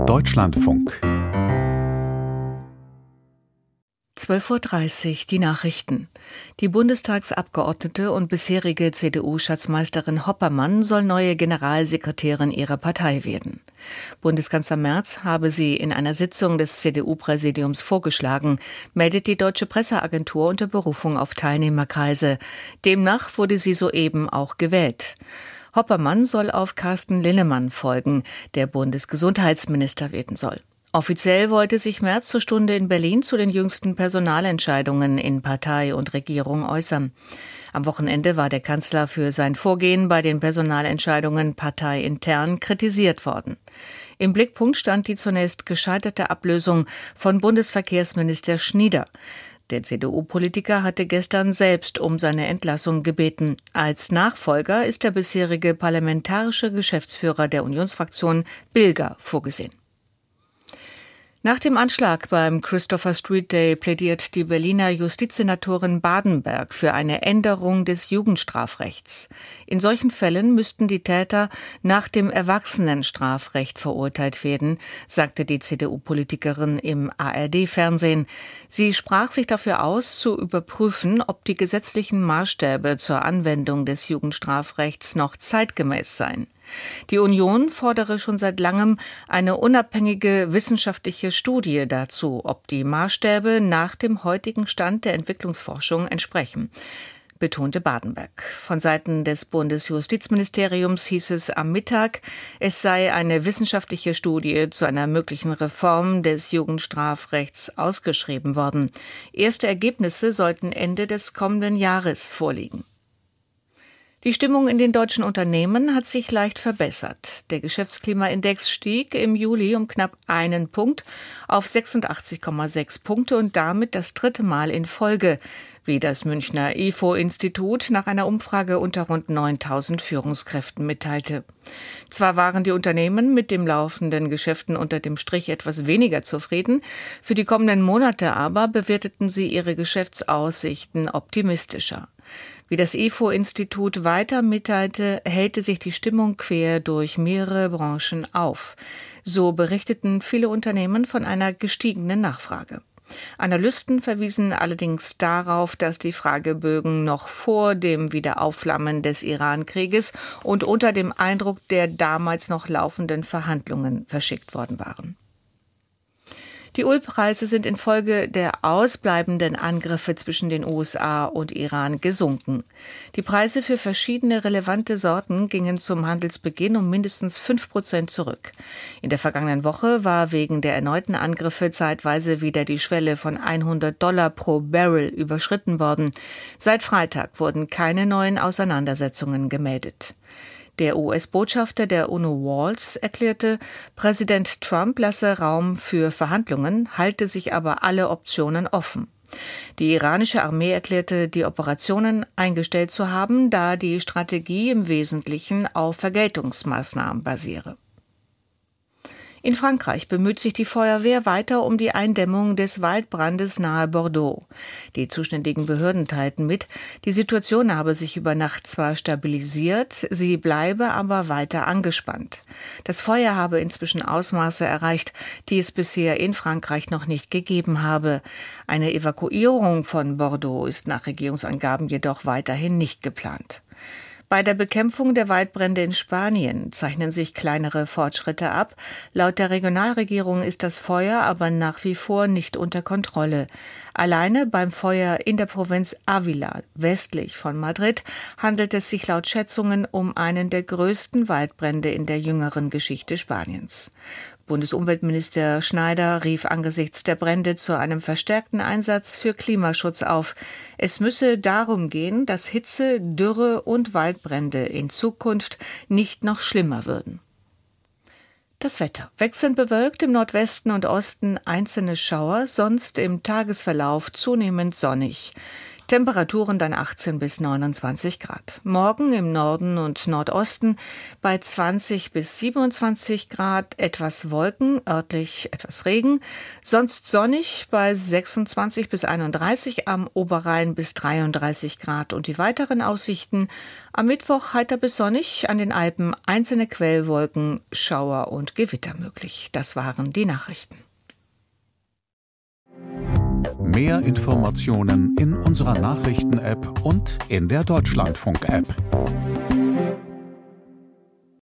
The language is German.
Deutschlandfunk 12:30 Uhr, die Nachrichten. Die Bundestagsabgeordnete und bisherige CDU-Schatzmeisterin Hoppermann soll neue Generalsekretärin ihrer Partei werden. Bundeskanzler Merz habe sie in einer Sitzung des CDU-Präsidiums vorgeschlagen, meldet die Deutsche Presseagentur unter Berufung auf Teilnehmerkreise. Demnach wurde sie soeben auch gewählt. Hoppermann soll auf Carsten Linnemann folgen, der Bundesgesundheitsminister werden soll. Offiziell wollte sich Merz zur Stunde in Berlin zu den jüngsten Personalentscheidungen in Partei und Regierung äußern. Am Wochenende war der Kanzler für sein Vorgehen bei den Personalentscheidungen parteiintern kritisiert worden. Im Blickpunkt stand die zunächst gescheiterte Ablösung von Bundesverkehrsminister Schnieder. Der CDU-Politiker hatte gestern selbst um seine Entlassung gebeten. Als Nachfolger ist der bisherige parlamentarische Geschäftsführer der Unionsfraktion Bilger vorgesehen. Nach dem Anschlag beim Christopher Street Day plädiert die Berliner Justizsenatorin Badenberg für eine Änderung des Jugendstrafrechts. In solchen Fällen müssten die Täter nach dem Erwachsenenstrafrecht verurteilt werden, sagte die CDU-Politikerin im ARD-Fernsehen. Sie sprach sich dafür aus, zu überprüfen, ob die gesetzlichen Maßstäbe zur Anwendung des Jugendstrafrechts noch zeitgemäß seien. Die Union fordere schon seit langem eine unabhängige wissenschaftliche Studie dazu, ob die Maßstäbe nach dem heutigen Stand der Entwicklungsforschung entsprechen, betonte Badenberg. Von Seiten des Bundesjustizministeriums hieß es am Mittag, es sei eine wissenschaftliche Studie zu einer möglichen Reform des Jugendstrafrechts ausgeschrieben worden. Erste Ergebnisse sollten Ende des kommenden Jahres vorliegen. Die Stimmung in den deutschen Unternehmen hat sich leicht verbessert. Der Geschäftsklimaindex stieg im Juli um knapp 1 Punkt auf 86,6 Punkte und damit das 3. Mal in Folge, wie das Münchner IFO-Institut nach einer Umfrage unter rund 9.000 Führungskräften mitteilte. Zwar waren die Unternehmen mit dem laufenden Geschäften unter dem Strich etwas weniger zufrieden, für die kommenden Monate aber bewerteten sie ihre Geschäftsaussichten optimistischer. Wie das IFO-Institut weiter mitteilte, hellte sich die Stimmung quer durch mehrere Branchen auf. So berichteten viele Unternehmen von einer gestiegenen Nachfrage. Analysten verwiesen allerdings darauf, dass die Fragebögen noch vor dem Wiederaufflammen des Iran-Krieges und unter dem Eindruck der damals noch laufenden Verhandlungen verschickt worden waren. Die Ölpreise sind infolge der ausbleibenden Angriffe zwischen den USA und Iran gesunken. Die Preise für verschiedene relevante Sorten gingen zum Handelsbeginn um mindestens 5% zurück. In der vergangenen Woche war wegen der erneuten Angriffe zeitweise wieder die Schwelle von $100 pro Barrel überschritten worden. Seit Freitag wurden keine neuen Auseinandersetzungen gemeldet. Der US-Botschafter der UNO Walls erklärte, Präsident Trump lasse Raum für Verhandlungen, halte sich aber alle Optionen offen. Die iranische Armee erklärte, die Operationen eingestellt zu haben, da die Strategie im Wesentlichen auf Vergeltungsmaßnahmen basiere. In Frankreich bemüht sich die Feuerwehr weiter um die Eindämmung des Waldbrandes nahe Bordeaux. Die zuständigen Behörden teilten mit, die Situation habe sich über Nacht zwar stabilisiert, sie bleibe aber weiter angespannt. Das Feuer habe inzwischen Ausmaße erreicht, die es bisher in Frankreich noch nicht gegeben habe. Eine Evakuierung von Bordeaux ist nach Regierungsangaben jedoch weiterhin nicht geplant. Bei der Bekämpfung der Waldbrände in Spanien zeichnen sich kleinere Fortschritte ab. Laut der Regionalregierung ist das Feuer aber nach wie vor nicht unter Kontrolle. Alleine beim Feuer in der Provinz Ávila, westlich von Madrid, handelt es sich laut Schätzungen um einen der größten Waldbrände in der jüngeren Geschichte Spaniens. Bundesumweltminister Schneider rief angesichts der Brände zu einem verstärkten Einsatz für Klimaschutz auf. Es müsse darum gehen, dass Hitze, Dürre und Waldbrände in Zukunft nicht noch schlimmer würden. Das Wetter. Wechselnd bewölkt, im Nordwesten und Osten einzelne Schauer, sonst im Tagesverlauf zunehmend sonnig. Temperaturen dann 18 bis 29 Grad. Morgen im Norden und Nordosten bei 20 bis 27 Grad, etwas Wolken, örtlich etwas Regen. Sonst sonnig bei 26 bis 31, am Oberrhein bis 33 Grad. Und die weiteren Aussichten: am Mittwoch heiter bis sonnig, an den Alpen einzelne Quellwolken, Schauer und Gewitter möglich. Das waren die Nachrichten. Mehr Informationen in unserer Nachrichten-App und in der Deutschlandfunk-App.